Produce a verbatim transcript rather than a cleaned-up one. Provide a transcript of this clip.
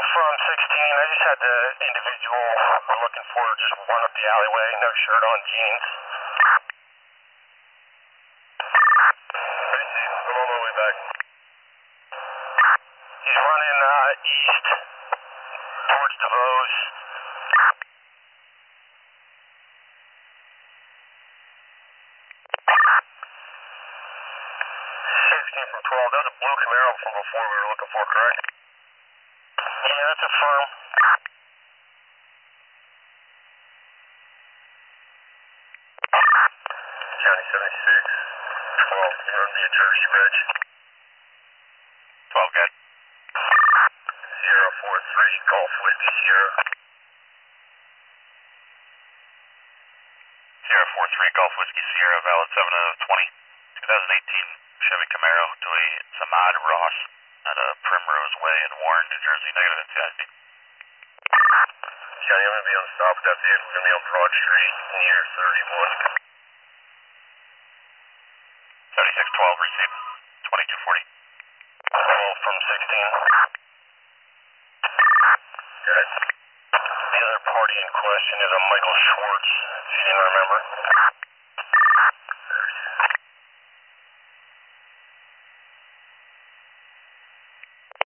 from sixteen. I just had the individual we're looking for just one up the alleyway, no shirt on, jeans. I'm on my way back. He's running uh, east towards DeVos. Shades came from twelve. That was a blue Camaro from before we were looking for, correct? Yeah, that's a firm. County seventy-six, twelve, you're on the Jersey Ridge. twelve, good. zero four three, Golf Whiskey Sierra. zero four three, Golf Whiskey Sierra, valid seven of twenty, twenty eighteen Chevy Camaro to a Samad Ross at a Primrose Way in Warren, New Jersey, negative N C I C. County, I'm going to be on stop with that vehicle. We're going to be on Broad Street near thirty-one. seventy-six twelve, received, twenty-two forty. twelve from sixteen. Good. The other party in question is a Michael Schwartz, if you didn't remember.